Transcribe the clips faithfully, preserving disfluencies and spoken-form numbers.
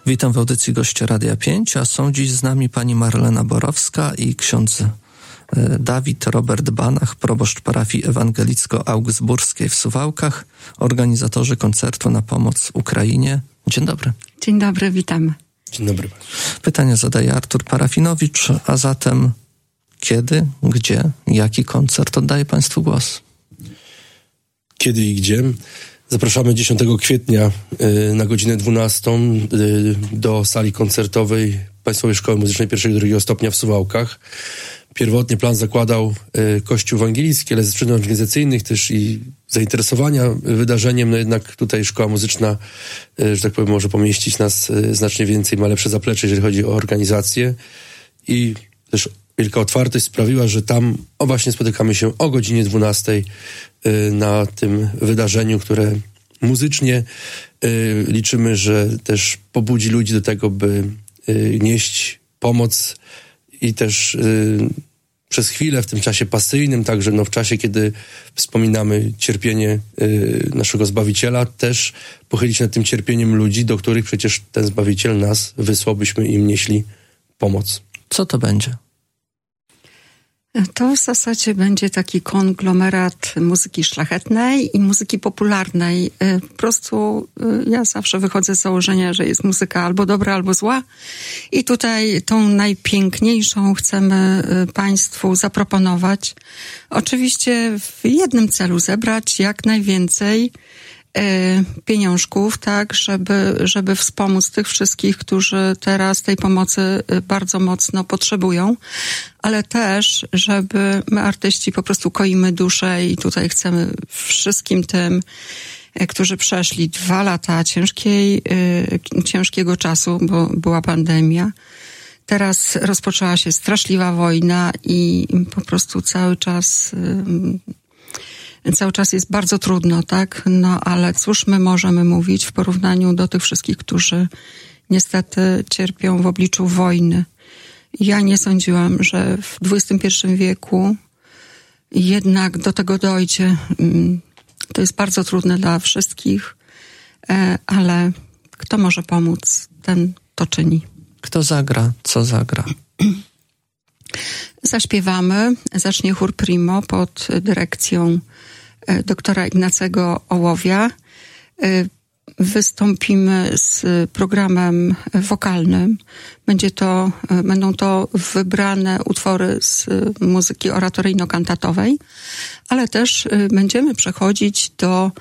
Witam w audycji Goście Radia pięć, a są dziś z nami pani Marlena Borowska i ksiądz Dawid Robert Banach, proboszcz parafii ewangelicko-augsburskiej w Suwałkach, organizatorzy koncertu na pomoc Ukrainie. Dzień dobry. Dzień dobry, witamy. Dzień dobry. Pytanie zadaje Artur Parafinowicz, a zatem kiedy, gdzie, jaki koncert? Oddaję państwu głos. Kiedy i gdzie? Zapraszamy dziesiątego kwietnia y, na godzinę dwunastą y, do sali koncertowej Państwowej Szkoły Muzycznej pierwszego i drugiego stopnia w Suwałkach. Pierwotnie plan zakładał y, Kościół Ewangelicki, ale ze przyczyn organizacyjnych też i zainteresowania wydarzeniem, no jednak tutaj Szkoła Muzyczna, y, że tak powiem, może pomieścić nas y, znacznie więcej, ma lepsze zaplecze, jeżeli chodzi o organizację. I też wielka otwartość sprawiła, że tam o właśnie spotykamy się o godzinie dwunastej y, na tym wydarzeniu, które muzycznie y, liczymy, że też pobudzi ludzi do tego, by y, nieść pomoc i też y, przez chwilę w tym czasie pasyjnym, także no w czasie, kiedy wspominamy cierpienie y, naszego Zbawiciela, też pochylić nad tym cierpieniem ludzi, do których przecież ten Zbawiciel nas wysłał, byśmy im nieśli pomoc. Co to będzie? To w zasadzie będzie taki konglomerat muzyki szlachetnej i muzyki popularnej. Po prostu ja zawsze wychodzę z założenia, że jest muzyka albo dobra, albo zła. I tutaj tą najpiękniejszą chcemy Państwu zaproponować. Oczywiście w jednym celu zebrać jak najwięcej pieniążków, tak, żeby, żeby wspomóc tych wszystkich, którzy teraz tej pomocy bardzo mocno potrzebują, ale też, żeby my artyści po prostu koimy duszę i tutaj chcemy wszystkim tym, którzy przeszli dwa lata ciężkiej, ciężkiego czasu, bo była pandemia. Teraz rozpoczęła się straszliwa wojna i po prostu cały czas Cały czas jest bardzo trudno, tak? No ale cóż my możemy mówić w porównaniu do tych wszystkich, którzy niestety cierpią w obliczu wojny. Ja nie sądziłam, że w dwudziestym pierwszym wieku jednak do tego dojdzie. To jest bardzo trudne dla wszystkich, ale kto może pomóc, ten to czyni. Kto zagra, co zagra? Zaśpiewamy, zacznie chór Primo pod dyrekcją doktora Ignacego Ołowia. Wystąpimy z programem wokalnym. Będzie to, będą to wybrane utwory z muzyki oratoryjno-kantatowej, ale też będziemy przechodzić do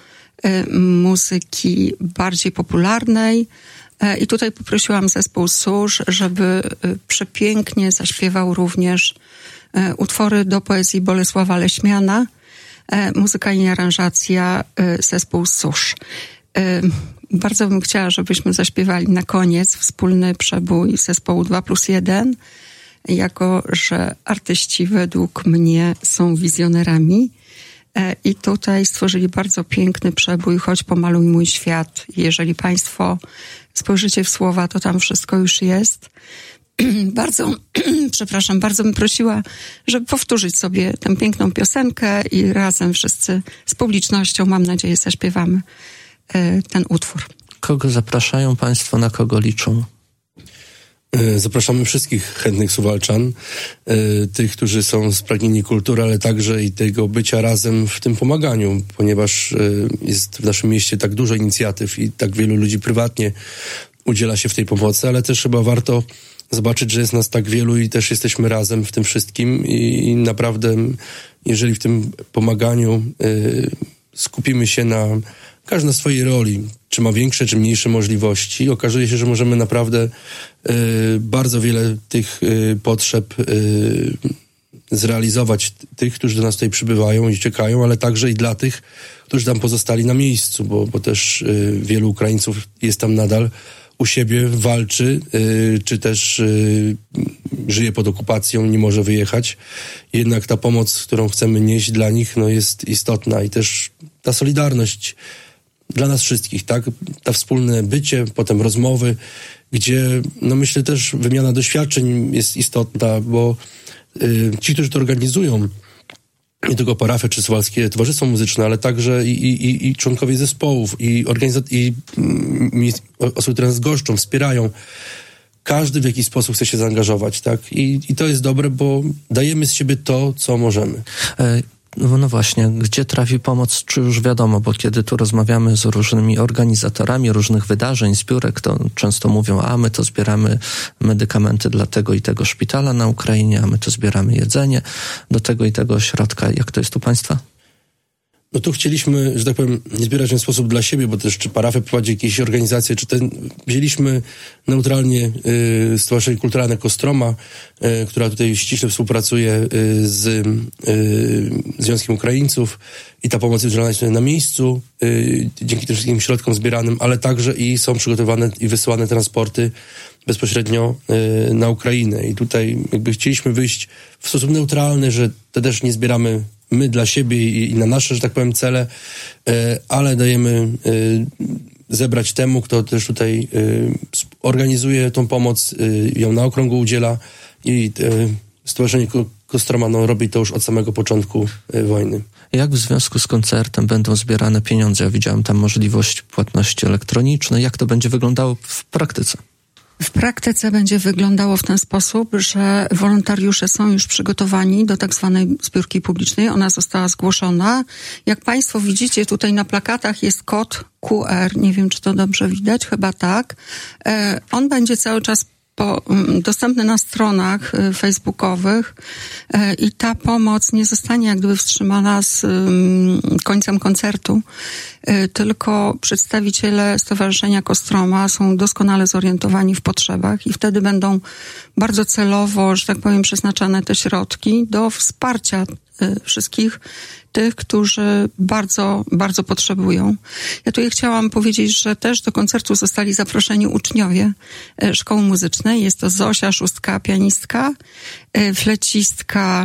muzyki bardziej popularnej. I tutaj poprosiłam zespół Susz, żeby przepięknie zaśpiewał również utwory do poezji Bolesława Leśmiana, muzyka i aranżacja zespół Susz. Bardzo bym chciała, żebyśmy zaśpiewali na koniec wspólny przebój zespołu dwa plus jeden, jako że artyści według mnie są wizjonerami i tutaj stworzyli bardzo piękny przebój Choć pomaluj mój świat. Jeżeli Państwo spojrzycie w słowa, to tam wszystko już jest. Bardzo, przepraszam, bardzo bym prosiła, żeby powtórzyć sobie tę piękną piosenkę i razem wszyscy z publicznością, mam nadzieję, zaśpiewamy ten utwór. Kogo zapraszają Państwo, na kogo liczą? Zapraszamy wszystkich chętnych Suwalczan, tych, którzy są spragnieni kultury, ale także i tego bycia razem w tym pomaganiu, ponieważ jest w naszym mieście tak dużo inicjatyw i tak wielu ludzi prywatnie udziela się w tej pomocy, ale też chyba warto zobaczyć, że jest nas tak wielu i też jesteśmy razem w tym wszystkim i naprawdę, jeżeli w tym pomaganiu y, skupimy się na każdy na swojej roli, czy ma większe, czy mniejsze możliwości, okazuje się, że możemy naprawdę y, bardzo wiele tych y, potrzeb y, zrealizować, tych, którzy do nas tutaj przybywają i czekają, ale także i dla tych, którzy tam pozostali na miejscu, bo, bo też y, wielu Ukraińców jest tam nadal u siebie, walczy, y, czy też y, żyje pod okupacją, nie może wyjechać. Jednak ta pomoc, którą chcemy nieść dla nich, no jest istotna i też ta solidarność dla nas wszystkich, tak? Ta wspólne bycie, potem rozmowy, gdzie, no myślę też wymiana doświadczeń jest istotna, bo y, ci, którzy to organizują, nie tylko parafie czy suwalskie towarzystwo muzyczne, ale także i, i, i członkowie zespołów, i, organiza- i i osoby, które nas goszczą, wspierają. Każdy w jakiś sposób chce się zaangażować, tak? I, i to jest dobre, bo dajemy z siebie to, co możemy. E- No, no właśnie, gdzie trafi pomoc, czy już wiadomo, bo kiedy tu rozmawiamy z różnymi organizatorami różnych wydarzeń, zbiórek, to często mówią, a my to zbieramy medykamenty dla tego i tego szpitala na Ukrainie, a my to zbieramy jedzenie do tego i tego ośrodka. Jak to jest u państwa? No tu chcieliśmy, że tak powiem, nie zbierać w ten sposób dla siebie, bo też czy parafia prowadzi jakieś organizacje, czy ten, wzięliśmy neutralnie y, Stowarzyszenie Kulturalne Kostroma, y, która tutaj ściśle współpracuje y, z y, Związkiem Ukraińców i ta pomoc jest udzielana na miejscu y, dzięki tym wszystkim środkom zbieranym, ale także i są przygotowane i wysyłane transporty bezpośrednio y, na Ukrainę. I tutaj jakby chcieliśmy wyjść w sposób neutralny, że to też nie zbieramy my dla siebie i, i na nasze, że tak powiem, cele, y, ale dajemy y, zebrać temu, kto też tutaj y, organizuje tą pomoc, y, ją na okrągło udziela i y, Stowarzyszenie Kostroma no, robi to już od samego początku y, wojny. Jak w związku z koncertem będą zbierane pieniądze? Ja widziałem tam możliwość płatności elektronicznej. Jak to będzie wyglądało w praktyce? W praktyce będzie wyglądało w ten sposób, że wolontariusze są już przygotowani do tak zwanej zbiórki publicznej. Ona została zgłoszona. Jak Państwo widzicie, tutaj na plakatach jest kod Q R. Nie wiem, czy to dobrze widać, chyba tak. On będzie cały czas po, dostępny na stronach facebookowych i ta pomoc nie zostanie jak gdyby wstrzymana z końcem koncertu, tylko przedstawiciele Stowarzyszenia Kostroma są doskonale zorientowani w potrzebach i wtedy będą bardzo celowo, że tak powiem, przeznaczane te środki do wsparcia wszystkich tych, którzy bardzo, bardzo potrzebują. Ja tutaj chciałam powiedzieć, że też do koncertu zostali zaproszeni uczniowie szkoły muzycznej. Jest to Zosia Szóstka, pianistka, flecistka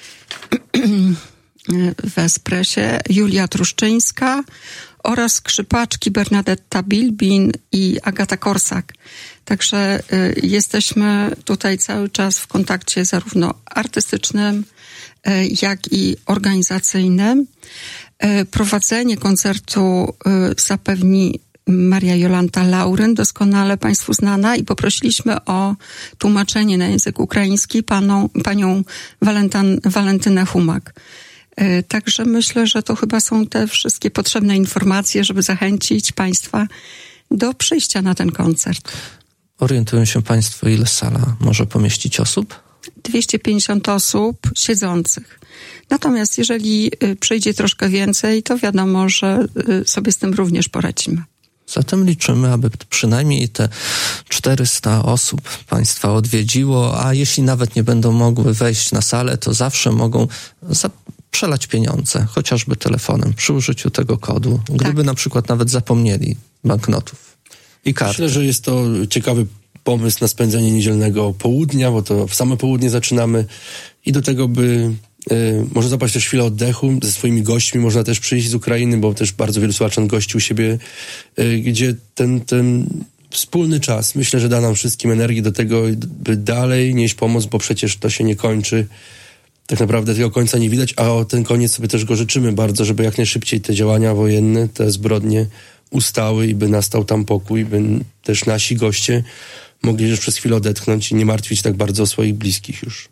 w espresie, Julia Truszczyńska oraz skrzypaczki Bernadetta Bilbin i Agata Korsak. Także y, jesteśmy tutaj cały czas w kontakcie zarówno artystycznym, y, jak i organizacyjnym. Y, prowadzenie koncertu y, zapewni Maria Jolanta Lauryn, doskonale Państwu znana, i poprosiliśmy o tłumaczenie na język ukraiński paną, panią Walentan, Walentynę Humak. Także myślę, że to chyba są te wszystkie potrzebne informacje, żeby zachęcić Państwa do przyjścia na ten koncert. Orientują się Państwo, ile sala może pomieścić osób? dwieście pięćdziesiąt osób siedzących. Natomiast jeżeli przyjdzie troszkę więcej, to wiadomo, że sobie z tym również poradzimy. Zatem liczymy, aby przynajmniej te czterysta osób Państwa odwiedziło, a jeśli nawet nie będą mogły wejść na salę, to zawsze mogą za- przelać pieniądze, chociażby telefonem, przy użyciu tego kodu, gdyby tak. na przykład nawet zapomnieli banknotów i kart. Myślę, że jest to ciekawy pomysł na spędzenie niedzielnego południa, bo to w same południe zaczynamy i do tego by y, może zapaść też chwilę oddechu. Ze swoimi gośćmi można też przyjść z Ukrainy, bo też bardzo wielu słuchaczy gości u siebie, y, gdzie ten, ten wspólny czas, myślę, że da nam wszystkim energię do tego, by dalej nieść pomoc, bo przecież to się nie kończy. Tak naprawdę tego końca nie widać, a o ten koniec sobie też go życzymy bardzo, żeby jak najszybciej te działania wojenne, te zbrodnie ustały i by nastał tam pokój, by też nasi goście mogli już przez chwilę odetchnąć i nie martwić tak bardzo o swoich bliskich już.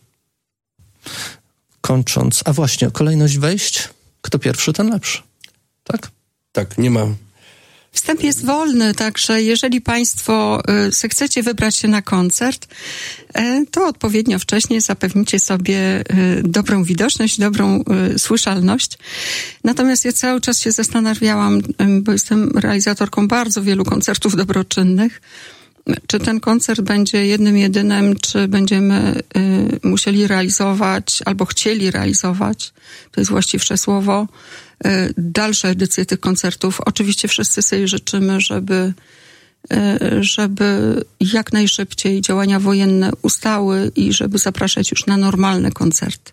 Kończąc, a właśnie, kolejność wejść? Kto pierwszy, ten lepszy. Tak? Tak, nie ma... Wstęp jest wolny, także jeżeli Państwo y, chcecie wybrać się na koncert, y, to odpowiednio wcześnie zapewnicie sobie y, dobrą widoczność, dobrą y, słyszalność. Natomiast ja cały czas się zastanawiałam, y, bo jestem realizatorką bardzo wielu koncertów dobroczynnych, czy ten koncert będzie jednym, jedynym, czy będziemy y, musieli realizować albo chcieli realizować, to jest właściwsze słowo, y, dalsze edycje tych koncertów. Oczywiście wszyscy sobie życzymy, żeby, y, żeby jak najszybciej działania wojenne ustały i żeby zapraszać już na normalne koncerty.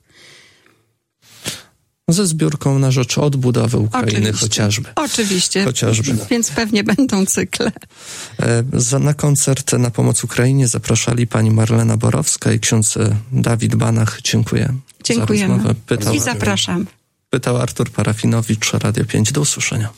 Ze zbiórką na rzecz odbudowy Ukrainy Oczywiście. chociażby. Oczywiście, Chociażby. Więc pewnie będą cykle. E, za, na koncert na pomoc Ukrainie zapraszali pani Marlena Borowska i ksiądz Dawid Banach. Dziękuję. Dziękujemy. Za rozmowę. Pytał I zapraszam. Pytał Artur Parafinowicz, Radio pięć. Do usłyszenia.